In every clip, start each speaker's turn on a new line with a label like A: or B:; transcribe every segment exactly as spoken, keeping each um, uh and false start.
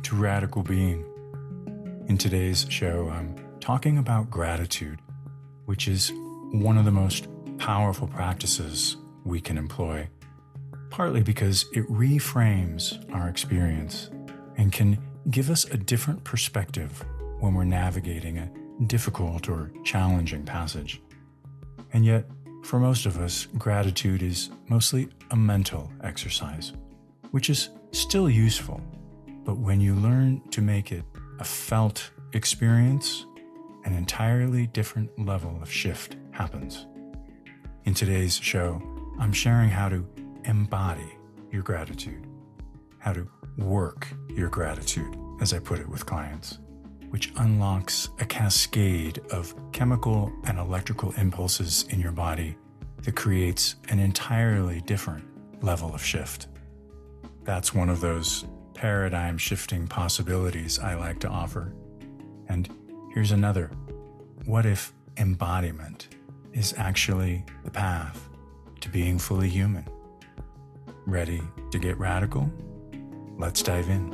A: to Radical Being. In today's show, I'm talking about gratitude, which is one of the most powerful practices we can employ, partly because it reframes our experience and can give us a different perspective when we're navigating a difficult or challenging passage. And yet, for most of us, gratitude is mostly a mental exercise, which is still useful. But when you learn to make it a felt experience, an entirely different level of shift happens. In today's show, I'm sharing how to embody your gratitude, how to work your gratitude, as I put it with clients, which unlocks a cascade of chemical and electrical impulses in your body that creates an entirely different level of shift. That's one of those paradigm-shifting possibilities I like to offer. And here's another. What if embodiment is actually the path to being fully human? Ready to get radical? Let's dive in.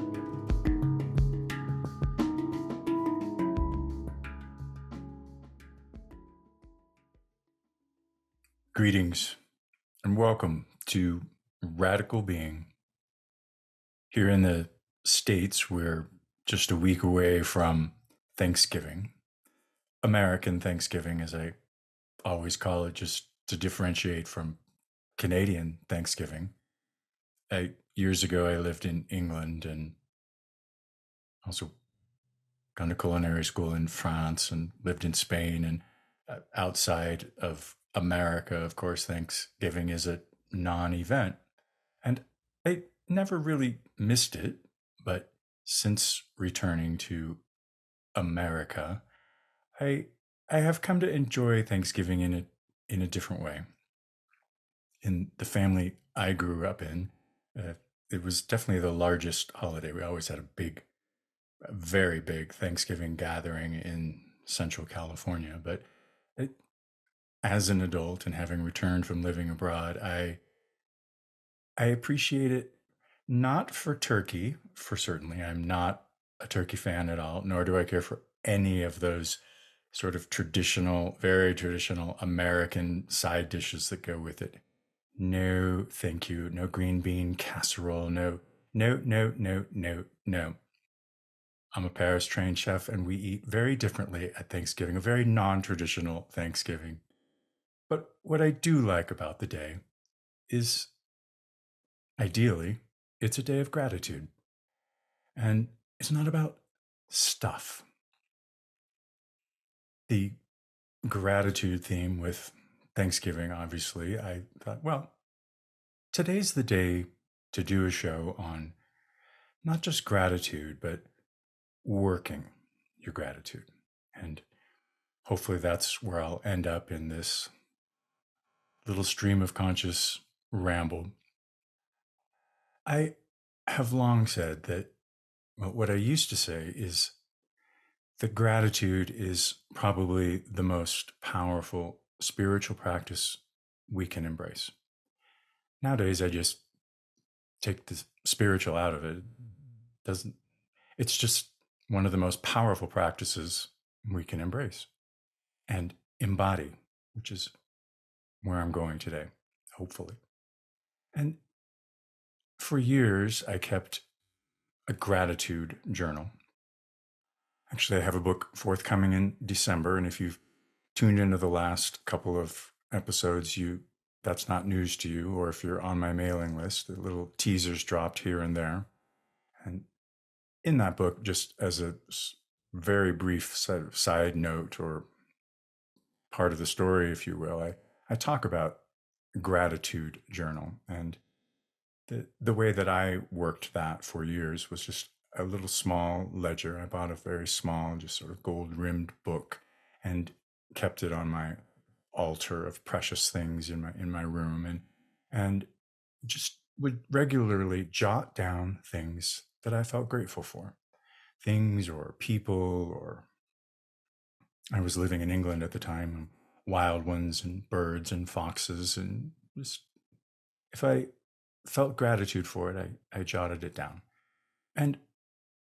A: Greetings and welcome to Radical Being. Here in the States, we're just a week away from Thanksgiving. American Thanksgiving, as I always call it, just to differentiate from Canadian Thanksgiving. I, years ago, I lived in England and also gone to culinary school in France and lived in Spain. And uh, outside of America, of course, Thanksgiving is a non-event. And I never really missed it, but since returning to America, I I have come to enjoy Thanksgiving in a in a different way. In the family I grew up in, uh, it was definitely the largest holiday. We always had a big, a very big Thanksgiving gathering in Central California. But it, as an adult and having returned from living abroad, I I appreciate it. Not for turkey, for certainly. I'm not a turkey fan at all, nor do I care for any of those sort of traditional, very traditional American side dishes that go with it. No, thank you. No green bean casserole. No, no, no, no, no, no. I'm a Paris trained chef and we eat very differently at Thanksgiving, a very non-traditional Thanksgiving. But what I do like about the day is, ideally, it's a day of gratitude. And it's not about stuff. The gratitude theme with Thanksgiving, obviously, I thought, well, today's the day to do a show on not just gratitude, but working your gratitude. And hopefully that's where I'll end up in this little stream of conscious ramble. I have long said that well, what I used to say is that gratitude is probably the most powerful spiritual practice we can embrace. Nowadays, I just take the spiritual out of it. Doesn't it's just one of the most powerful practices we can embrace and embody, which is where I'm going today, hopefully. And for years, I kept a gratitude journal. Actually, I have a book forthcoming in December, and if you've tuned into the last couple of episodes, you that's not news to you, or if you're on my mailing list, the little teasers dropped here and there. And in that book, just as a very brief side note or part of the story, if you will, I, I talk about gratitude journal. And the, the way that I worked that for years was just a little small ledger. I bought a very small, just sort of gold rimmed book and kept it on my altar of precious things in my in my room, and and just would regularly jot down things that I felt grateful for, things or people. Or I was living in England at the time, wild ones and birds and foxes, and just if I felt gratitude for it, I, I jotted it down. And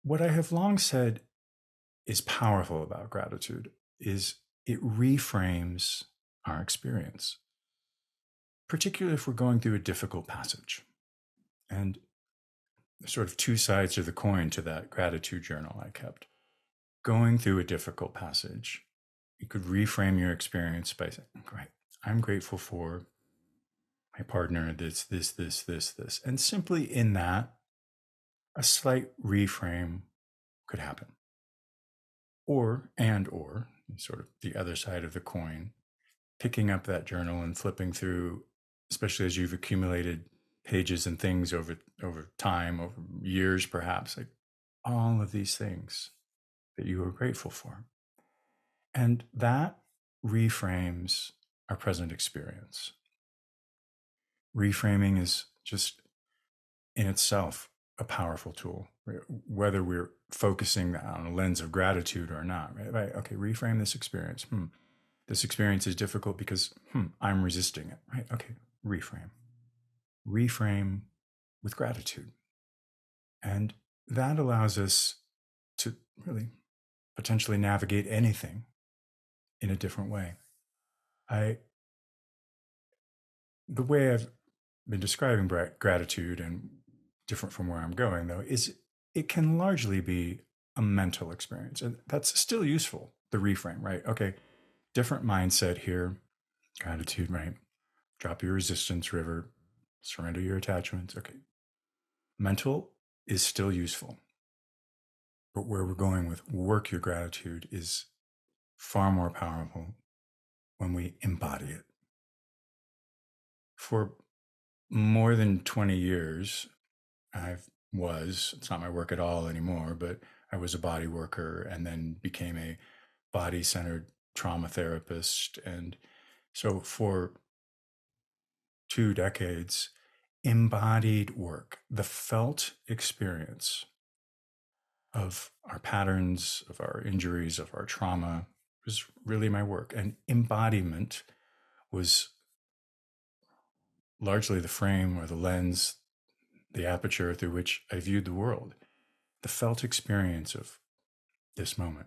A: what I have long said is powerful about gratitude is it reframes our experience, particularly if we're going through a difficult passage. And sort of two sides of the coin to that gratitude journal I kept. Going through a difficult passage, you could reframe your experience by saying, "Great, I'm grateful for my partner, this, this, this, this, this." And simply in that, a slight reframe could happen. Or, and or, sort of the other side of the coin, picking up that journal and flipping through, especially as you've accumulated pages and things over over time, over years perhaps, like all of these things that you are grateful for. And that reframes our present experience. Reframing is just in itself a powerful tool, whether we're focusing on a lens of gratitude or not, right? Right. Okay, reframe this experience. Hmm. This experience is difficult because hmm, I'm resisting it, right? Okay, reframe. Reframe with gratitude. And that allows us to really potentially navigate anything in a different way. I, the way I've been describing gratitude, and different from where I'm going though, is it can largely be a mental experience. And that's still useful, the reframe, right? Okay, different mindset here, gratitude, right? Drop your resistance river, surrender your attachments. Okay. Mental is still useful. But where we're going with work your gratitude is far more powerful when we embody it. For more than twenty years, I was, it's not my work at all anymore, but I was a body worker and then became a body-centered trauma therapist. And so for two decades, embodied work, the felt experience of our patterns, of our injuries, of our trauma was really my work. And embodiment was largely the frame or the lens, the aperture through which I viewed the world, the felt experience of this moment.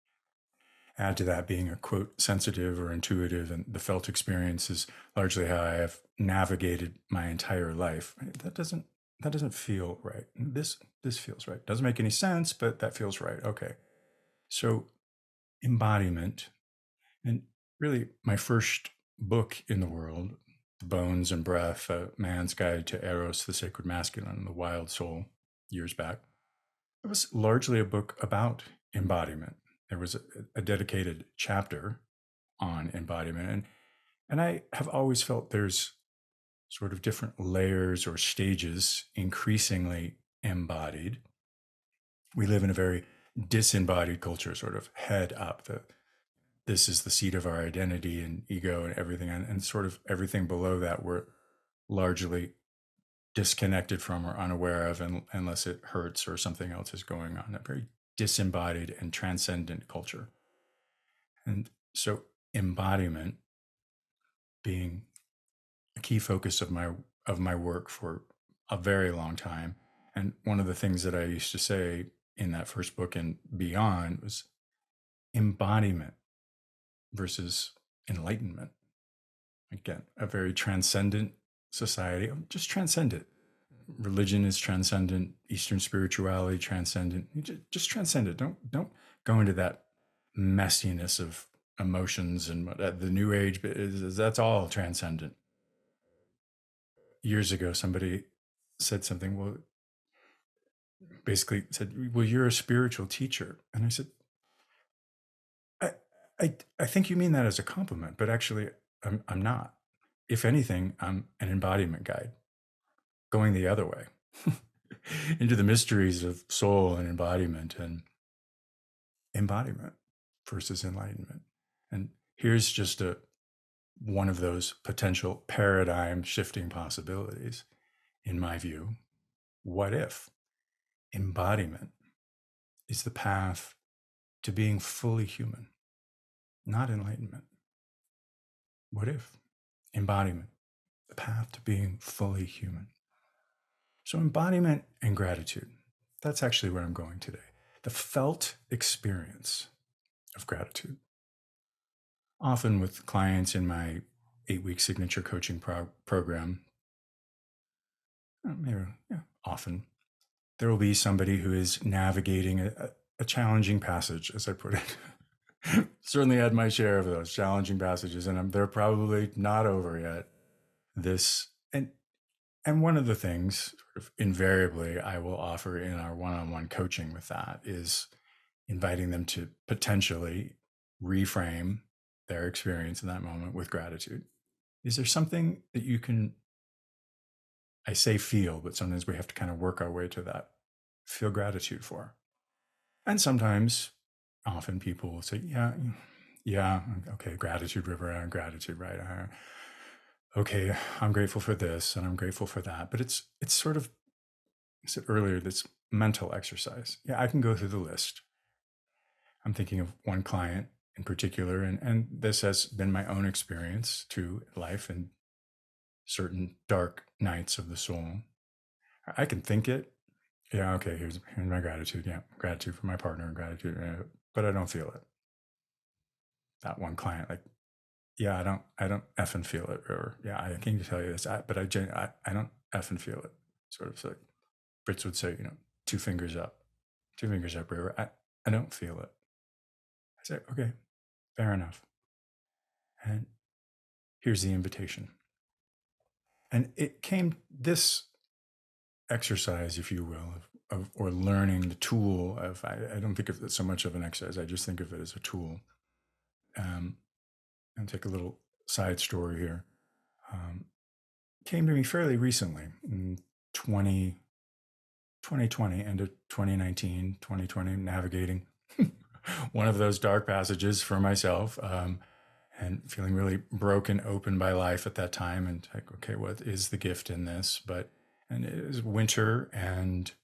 A: Add to that being a quote sensitive or intuitive, and the felt experience is largely how I have navigated my entire life. That doesn't that doesn't feel right. This this feels right. Doesn't make any sense, but that feels right. Okay. So embodiment, and really my first book in the world, Bones and Breath, A Man's Guide to Eros, the Sacred Masculine, and the Wild Soul, years back. It was largely a book about embodiment. There was a, a dedicated chapter on embodiment. And, and I have always felt there's sort of different layers or stages increasingly embodied. We live in a very disembodied culture, sort of head up. The, this is the seat of our identity and ego and everything. And, and sort of everything below that we're largely disconnected from or unaware of, and, unless it hurts or something else is going on. A very disembodied and transcendent culture. And so embodiment being a key focus of my of my work for a very long time. And one of the things that I used to say in that first book and beyond was embodiment versus enlightenment. Again, a very transcendent society. Just transcend it. Religion is transcendent. Eastern spirituality transcendent. Just transcend it. Don't don't go into that messiness of emotions and the New Age. Is, that's all transcendent. Years ago, somebody said something. Well, basically said, "Well, you're a spiritual teacher," and I said, "I I I think you mean that as a compliment, but actually, I'm I'm not. If anything, I'm an embodiment guide." Going the other way into the mysteries of soul and embodiment, and embodiment versus enlightenment. And here's just a one of those potential paradigm shifting possibilities, in my view. What if embodiment is the path to being fully human, not enlightenment? What if embodiment, the path to being fully human? So embodiment and gratitude, that's actually where I'm going today. the felt experience of gratitude. Often with clients in my eight-week signature coaching pro- program, uh, maybe yeah, often there will be somebody who is navigating a, a challenging passage, as I put it. Certainly had my share of those challenging passages, and I'm, they're probably not over yet. This and and one of the things, sort of invariably, I will offer in our one-on-one coaching with that is inviting them to potentially reframe their experience in that moment with gratitude. Is there something that you can, I say feel, but sometimes we have to kind of work our way to that, feel gratitude for? And sometimes, often people will say, yeah, yeah, okay, gratitude river, uh, gratitude, right? Uh, okay, I'm grateful for this and I'm grateful for that. But it's it's sort of, I said earlier, this mental exercise. Yeah, I can go through the list. I'm thinking of one client in particular, and, and this has been my own experience to life and certain dark nights of the soul. I can think it. Yeah, okay, here's, here's my gratitude. Yeah, gratitude for my partner and gratitude, uh, but I don't feel it. That one client, like, yeah, I don't, I don't effing feel it. Or, yeah, I can tell you this, I, but I, I, I don't effing feel it. Sort of like Brits would say, you know, two fingers up, two fingers up, river. I, I don't feel it. I say, okay, fair enough. And here's the invitation. And it came, this exercise, if you will, of, of or learning the tool of, I, I don't think of it so much of an exercise, I just think of it as a tool. Um, and take a little side story here. Um, came to me fairly recently in twenty, twenty twenty, end of twenty nineteen, twenty twenty, navigating one of those dark passages for myself. Um, and feeling really broken open by life at that time, and like, okay, what is the gift in this? But and it is winter, and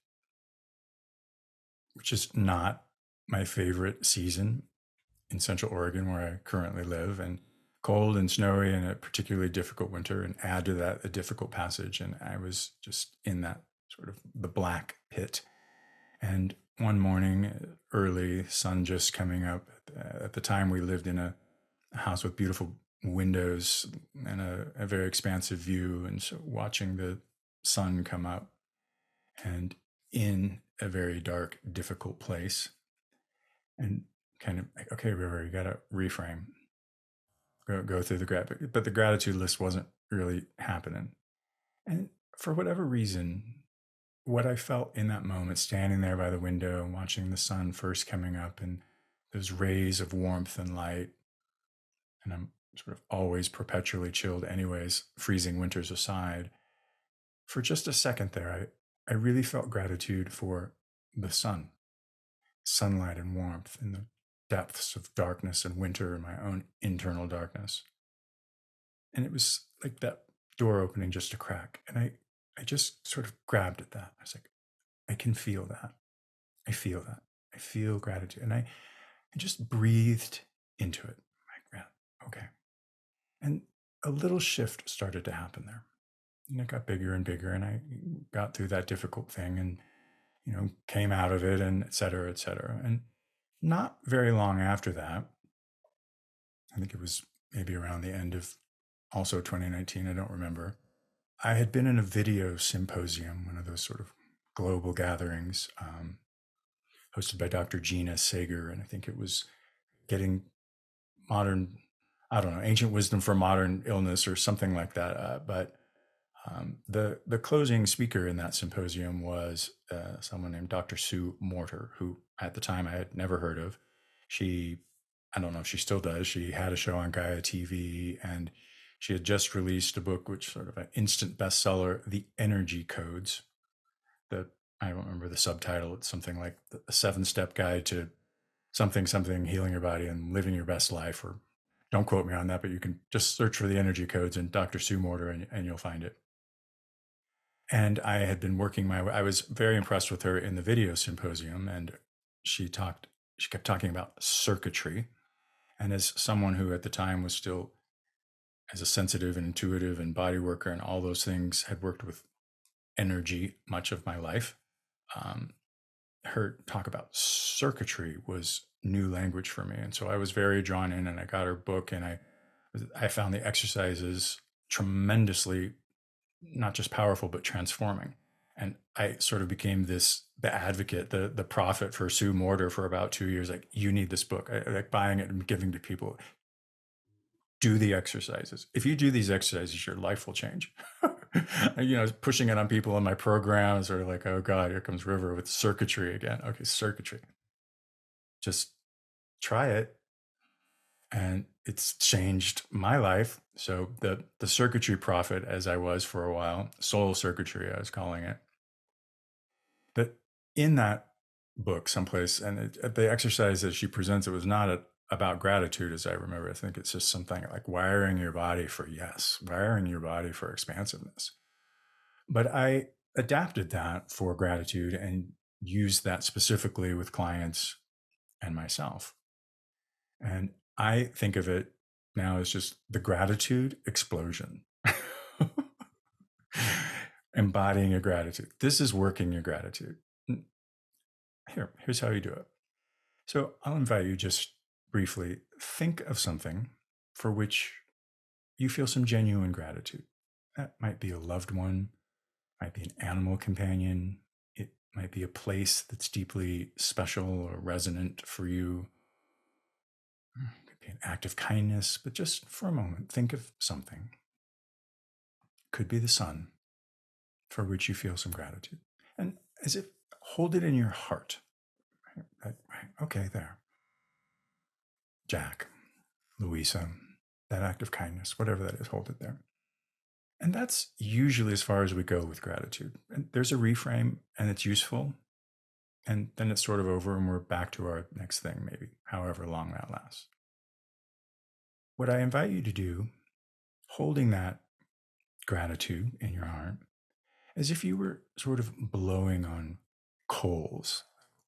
A: which is not my favorite season in Central Oregon where I currently live, and cold and snowy and a particularly difficult winter, and add to that a difficult passage, and I was just in that sort of the black pit. And one morning early, sun just coming up, at the time we lived in a a house with beautiful windows and a, a very expansive view. And so watching the sun come up, and in a very dark, difficult place, and kind of like, okay, River, you got to reframe, go, go through the gratitude. But the gratitude list wasn't really happening. And for whatever reason, what I felt in that moment, standing there by the window and watching the sun first coming up and those rays of warmth and light, and I'm sort of always perpetually chilled anyways, freezing winters aside, for just a second there, I, I really felt gratitude for the sun, sunlight and warmth in the depths of darkness and winter and my own internal darkness. And it was like that door opening just a crack. And I, I just sort of grabbed at that. I was like, I can feel that. I feel that. I feel gratitude. And I, I just breathed into it. Like, yeah, okay. And a little shift started to happen there. And it got bigger and bigger, and I got through that difficult thing and, you know, came out of it, and et cetera, et cetera. And not very long after that, I think it was maybe around the end of also twenty nineteen, I don't remember, I had been in a video symposium, one of those sort of global gatherings, um, hosted by Doctor Gina Sager. And I think it was getting modern, I don't know, ancient wisdom for modern illness or something like that. Uh, but um, the the closing speaker in that symposium was uh, someone named Doctor Sue Morter, who at the time I had never heard of. She, I don't know if she still does. She had a show on Gaia T V, and she had just released a book, which sort of an instant bestseller, The Energy Codes. The I don't remember the subtitle. It's something like a seven-step guide to something, something, healing your body and living your best life. Or don't quote me on that, but you can just search for the energy codes and Doctor Sue Morter, and, and you'll find it. And I had been working my way. I was very impressed with her in the video symposium, and she talked, she kept talking about circuitry. And as someone who at the time was still, as a sensitive and intuitive and body worker and all those things, had worked with energy much of my life, um, her talk about circuitry was new language for me. And so I was very drawn in, and I got her book, and I, I found the exercises tremendously, not just powerful, but transforming. And I sort of became this, the advocate, the, the prophet for Sue Morter for about two years. Like, you need this book. I like buying it and giving to people. Do the exercises. If you do these exercises, your life will change. You know, pushing it on people in my programs, or like, oh God, here comes River with circuitry again. Okay, circuitry. Just try it. And it's changed my life. So the the circuitry prophet, as I was for a while, soul circuitry, I was calling it. But in that book, someplace, and it, the exercise that she presents, it was not a, about gratitude, as I remember. I think it's just something like wiring your body for yes, wiring your body for expansiveness. But I adapted that for gratitude and used that specifically with clients and myself. And I think of it now as just the gratitude explosion. Embodying your gratitude. This is working your gratitude. Here, here's how you do it. So I'll invite you just briefly, think of something for which you feel some genuine gratitude. That might be a loved one, might be an animal companion, it might be a place that's deeply special or resonant for you. It could be an act of kindness, but just for a moment, think of something. Could be the sun for which you feel some gratitude. And as if hold it in your heart. Right, right, okay, there. Jack, Louisa, that act of kindness, whatever that is, hold it there. And that's usually as far as we go with gratitude. And there's a reframe, and it's useful. And then it's sort of over, and we're back to our next thing, maybe, however long that lasts. What I invite you to do, holding that gratitude in your heart, as if you were sort of blowing on coals,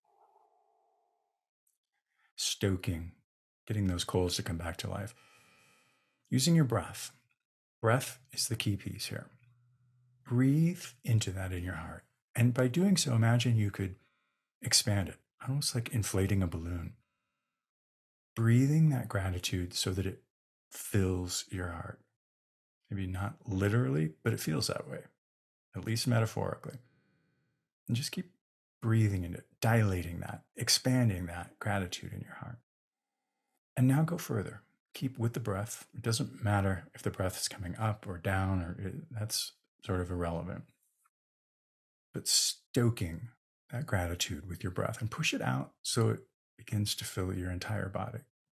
A: stoking, getting those coals to come back to life, using your breath. Breath is the key piece here. Breathe into that in your heart. And by doing so, imagine you could expand it, almost like inflating a balloon. Breathing that gratitude so that it fills your heart. Maybe not literally, but it feels that way, at least metaphorically. And just keep breathing into it, dilating that, expanding that gratitude in your heart. And now go further. Keep with the breath. It doesn't matter if the breath is coming up or down, or it, that's sort of irrelevant. But stoking that gratitude with your breath and push it out so it begins to fill your entire body.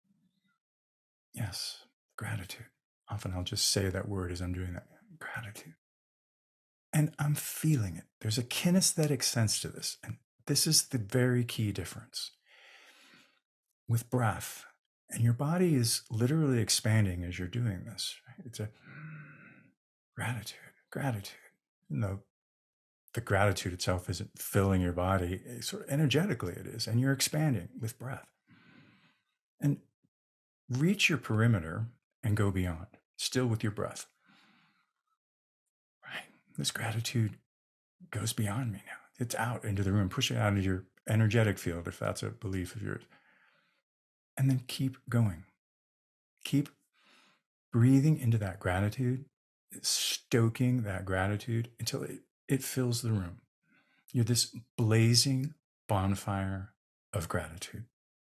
A: Yes, gratitude. Often I'll just say that word as I'm doing that. Gratitude. And I'm feeling it. There's a kinesthetic sense to this. And this is the very key difference. With breath, and your body is literally expanding as you're doing this. Right? It's a gratitude, gratitude. No, the gratitude itself isn't filling your body. Sort of energetically it is. And you're expanding with breath. And reach your perimeter and go beyond, still with your breath. Right? This gratitude goes beyond me now. It's out into the room. Push it out into your energetic field, if that's a belief of yours. And then keep going. Keep breathing into that gratitude, stoking that gratitude until it, it fills the room. You're this blazing bonfire of gratitude.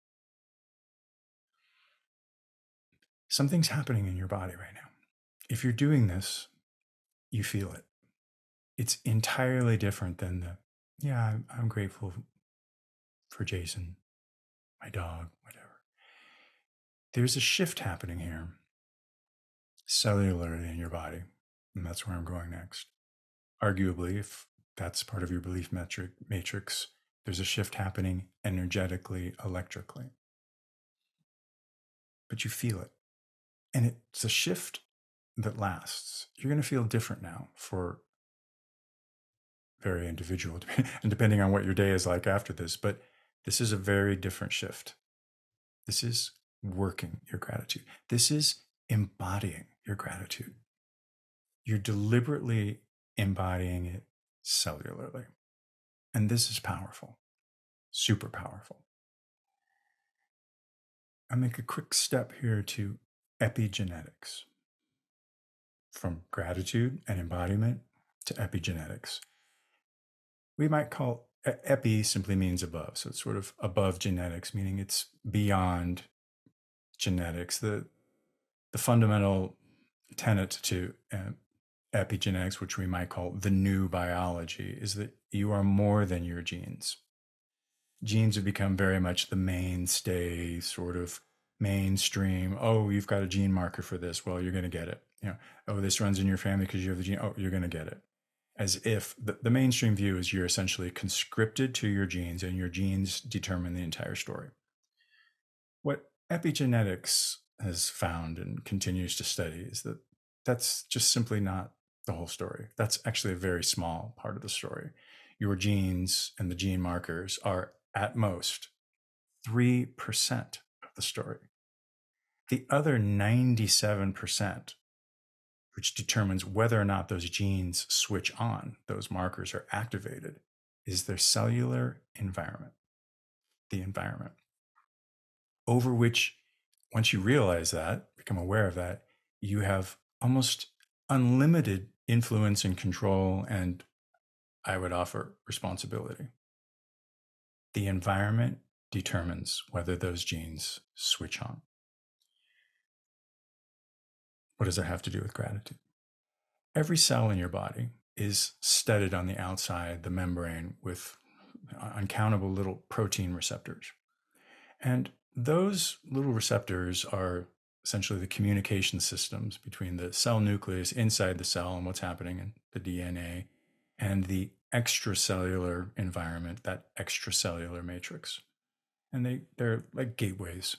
A: Something's happening in your body right now. If you're doing this, you feel it. It's entirely different than the, yeah, I'm, I'm grateful for Jason, my dog, whatever. There's a shift happening here cellularly in your body. And that's where I'm going next. Arguably, if that's part of your belief metric matrix, there's a shift happening energetically, electrically. But you feel it. And it's a shift that lasts. You're going to feel different now for very individual, and depending on what your day is like after this, but this is a very different shift. This is working your gratitude. This is embodying your gratitude. You're deliberately embodying it cellularly. And this is powerful. super powerful. I make a quick step here to epigenetics. From gratitude and embodiment to epigenetics. We might call epi simply means above. So it's sort of above genetics, meaning it's beyond genetics. The, the fundamental tenet to uh, epigenetics, which we might call the new biology, is that you are more than your genes. Genes have become very much the mainstay, sort of mainstream. Oh, you've got a gene marker for this. Well, you're going to get it. You know, oh, this runs in your family because you have the gene. Oh, you're going to get it. As if the, the mainstream view is you're essentially conscripted to your genes and your genes determine the entire story. What epigenetics has found and continues to study is that that's just simply not the whole story. That's actually a very small part of the story. Your genes and the gene markers are at most three percent of the story. The other ninety-seven percent, which determines whether or not those genes switch on, those markers are activated, is their cellular environment, the environment, over which, once you realize that, become aware of that, you have almost unlimited influence and control, and I would offer responsibility. The environment determines whether those genes switch on. What does that have to do with gratitude? Every cell in your body is studded on the outside, the membrane, with uncountable little protein receptors. And those little receptors are essentially the communication systems between the cell nucleus inside the cell and what's happening in the D N A and the extracellular environment, that extracellular matrix. And they, they're like gateways.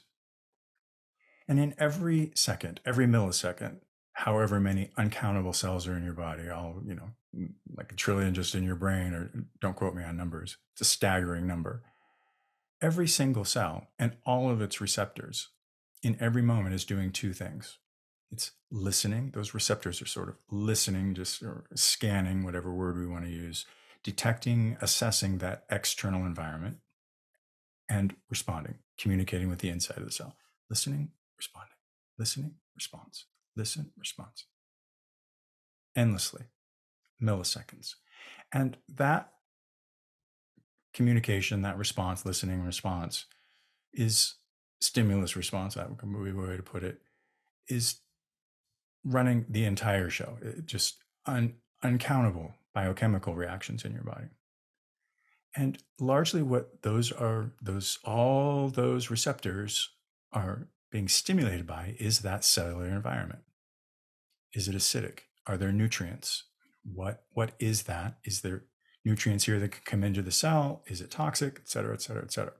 A: And in every second, every millisecond, however many uncountable cells are in your body, all, you know, like a trillion just in your brain, or don't quote me on numbers, it's a staggering number. Every single cell and all of its receptors in every moment is doing two things. It's listening. Those receptors are sort of listening, just or scanning, whatever word we want to use, detecting, assessing that external environment, and responding, communicating with the inside of the cell. Listening, responding, listening, response, listen, response. Endlessly, milliseconds. And that communication, that response, listening, response, is stimulus response, that would be a way to put it, is running the entire show. It just un, uncountable biochemical reactions in your body. And largely what those are, those all those receptors are being stimulated by is that cellular environment. Is it acidic? Are there nutrients? What, what is that? Is there nutrients here that can come into the cell? Is it toxic? Et cetera, et cetera, et cetera.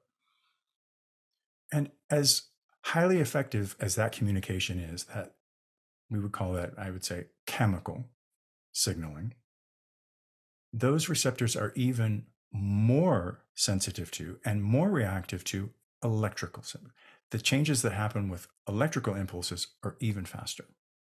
A: And as highly effective as that communication is, that we would call that, I would say, chemical signaling, those receptors are even more sensitive to and more reactive to electrical signals. The changes that happen with electrical impulses are even faster.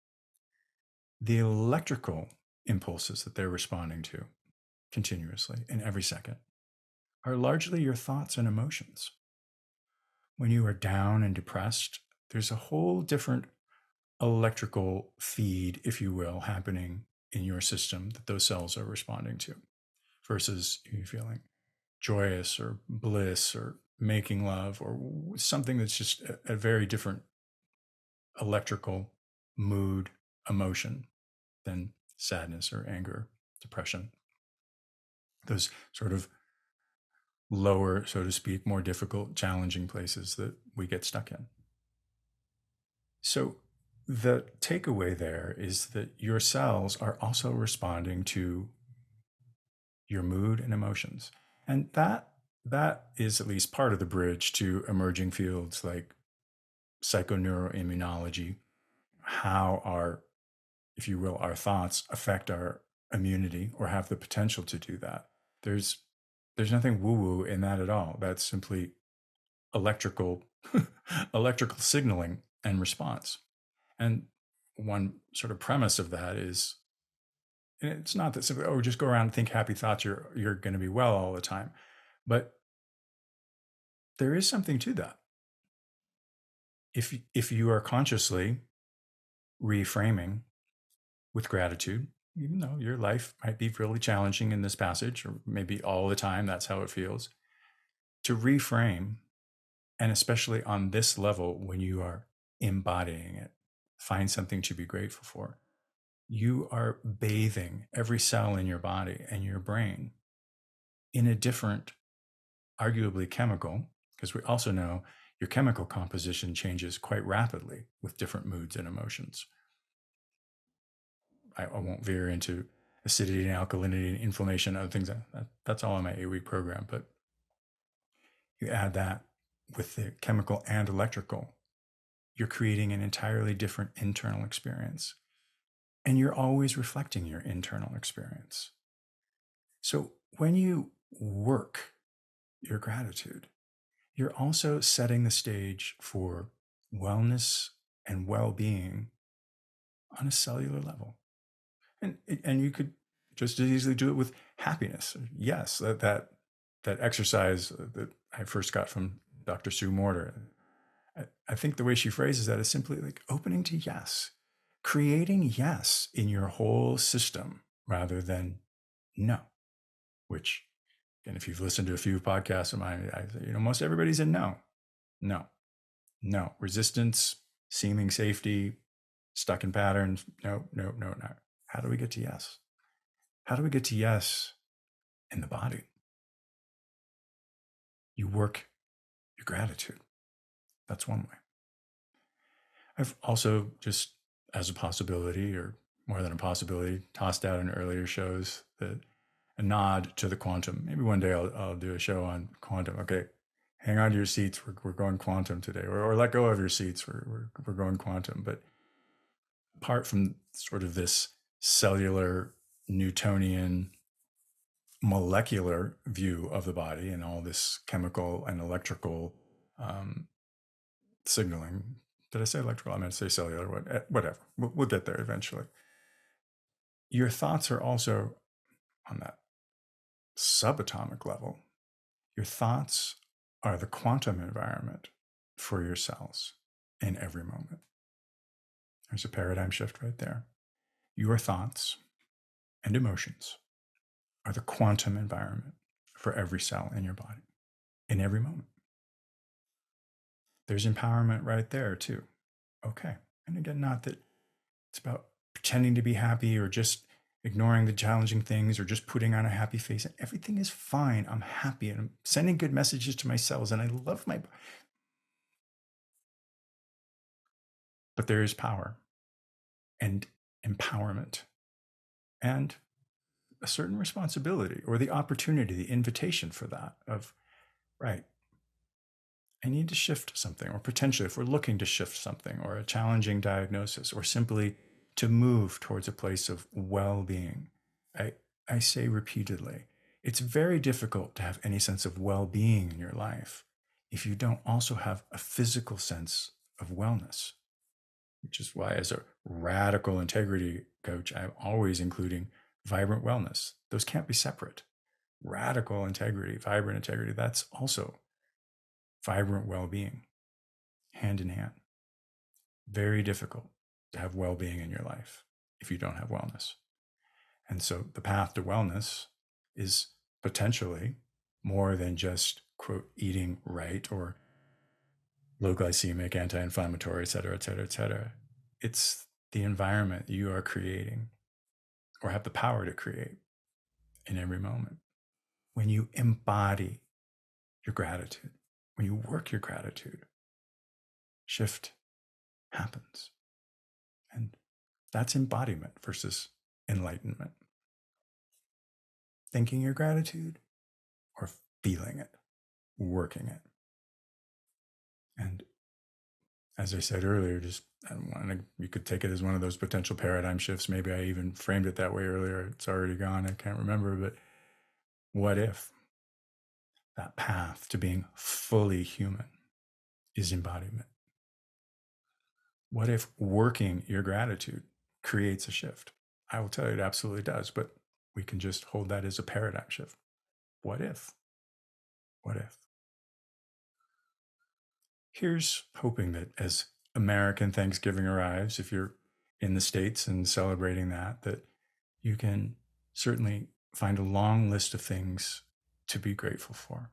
A: The electrical impulses that they're responding to continuously in every second are largely your thoughts and emotions. When you are down and depressed, there's a whole different electrical feed, if you will, happening in your system that those cells are responding to, versus you feeling joyous or bliss or making love or something that's just a, a very different electrical mood, emotion than sadness or anger, depression. Those sort of lower, so to speak, more difficult, challenging places that we get stuck in. So the takeaway there is that your cells are also responding to your mood and emotions. And that that is at least part of the bridge to emerging fields like psychoneuroimmunology, how our, if you will, our thoughts affect our immunity or have the potential to do that. There's there's nothing woo-woo in that at all. That's simply electrical electrical signaling and response. And one sort of premise of that is, it's not that simply, oh, just go around and think happy thoughts, you're you're going to be well all the time. But there is something to that. If, if you are consciously reframing with gratitude, even though your life might be really challenging in this passage, or maybe all the time that's how it feels, to reframe, and especially on this level when you are embodying it, find something to be grateful for. You are bathing every cell in your body and your brain in a different, arguably chemical, because we also know your chemical composition changes quite rapidly with different moods and emotions. I, I won't veer into acidity and alkalinity and inflammation, other things. That, that, that's all in my eight-week program. But you add that with the chemical and electrical, you're creating an entirely different internal experience. And you're always reflecting your internal experience. So when you work your gratitude, you're also setting the stage for wellness and well-being on a cellular level. And, and you could just as easily do it with happiness. Yes, that, that, that exercise that I first got from Doctor Sue Morter, I, I think the way she phrases that is simply like opening to yes, creating yes in your whole system rather than no, which, and if you've listened to a few podcasts of mine, I, you know, most everybody's in no, no, no, resistance, seeming safety, stuck in patterns. No, no, no, no. How do we get to yes? How do we get to yes in the body? You work your gratitude. That's one way. I've also just as a possibility, or more than a possibility, tossed out in earlier shows that a nod to the quantum. Maybe one day I'll, I'll do a show on quantum. Okay, hang on to your seats. We're, we're going quantum today, or, or let go of your seats. We're, we're, we're going quantum. But apart from sort of this cellular Newtonian molecular view of the body and all this chemical and electrical um, signaling. Did I say electrical? I meant to say cellular, whatever. We'll, we'll get there eventually. Your thoughts are also on that subatomic level. Your thoughts are the quantum environment for your cells in every moment. There's a paradigm shift right there. Your thoughts and emotions are the quantum environment for every cell in your body in every moment. There's empowerment right there too. Okay. And again, not that it's about pretending to be happy or just ignoring the challenging things or just putting on a happy face. Everything is fine. I'm happy and I'm sending good messages to my cells and I love my. But there is power and empowerment and a certain responsibility or the opportunity, the invitation for that of, right, I need to shift something, or potentially if we're looking to shift something or a challenging diagnosis, or simply to move towards a place of well-being. I, I say repeatedly, it's very difficult to have any sense of well-being in your life if you don't also have a physical sense of wellness, which is why as a radical integrity coach, I'm always including vibrant wellness. Those can't be separate. Radical integrity, vibrant integrity, that's also vibrant well-being, hand in hand. Very difficult to have well-being in your life if you don't have wellness. And so the path to wellness is potentially more than just, quote, eating right or low glycemic, anti-inflammatory, et cetera, et cetera, et cetera. It's the environment you are creating or have the power to create in every moment. When you embody your gratitude, when you work your gratitude, shift happens. And that's embodiment versus enlightenment. Thinking your gratitude or feeling it, working it. And as I said earlier, just I wanna, you could take it as one of those potential paradigm shifts. Maybe I even framed it that way earlier. It's already gone. I can't remember. But what if that path to being fully human is embodiment? What if working your gratitude creates a shift? I will tell you it absolutely does, but we can just hold that as a paradigm shift. What if? What if? here's hoping that as American Thanksgiving arrives, if you're in the States and celebrating that, that you can certainly find a long list of things to be grateful for.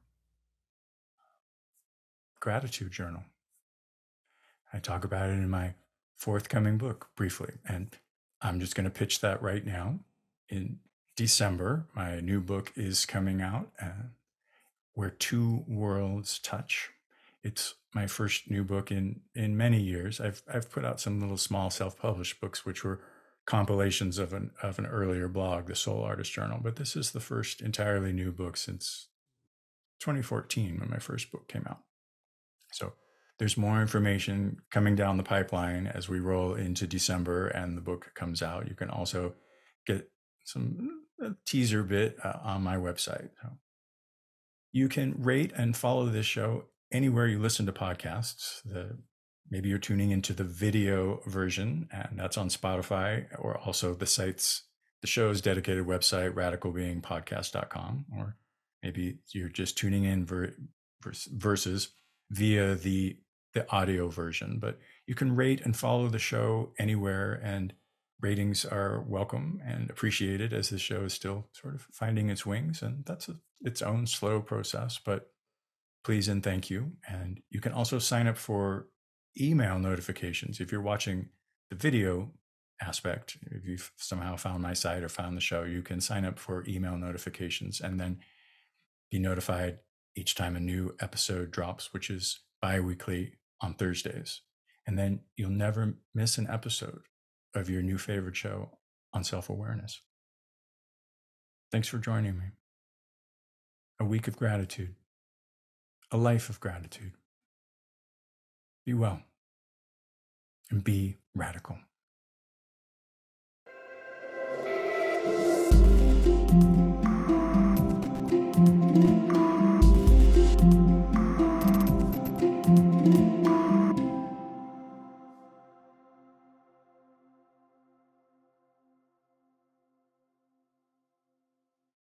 A: Gratitude journal. I talk about it in my forthcoming book briefly, and I'm just going to pitch that right now. In December, my new book is coming out, uh, Where Two Worlds Touch. It's my first new book in in many years. I've I've put out some little small self-published books, which were compilations of an of an earlier blog, the Soul Artist Journal. But this is the first entirely new book since twenty fourteen, when my first book came out. So there's more information coming down the pipeline as we roll into December and the book comes out. You can also get some a teaser bit uh, on my website. So you can rate and follow this show anywhere you listen to podcasts. The, maybe you're tuning into the video version, and that's on Spotify, or also the site's, the show's dedicated website, radical being podcast dot com, or maybe you're just tuning in ver, vers, versus via the the audio version. But you can rate and follow the show anywhere, and ratings are welcome and appreciated as the show is still sort of finding its wings, and that's a, its own slow process, but please and thank you. And you can also sign up for email notifications if you're watching the video aspect. If you've somehow found my site or found the show, you can sign up for email notifications and then be notified each time a new episode drops, which is bi-weekly on Thursdays. And then you'll never miss an episode of your new favorite show on self-awareness. Thanks for joining me. A week of gratitude, a life of gratitude. Be well and be radical.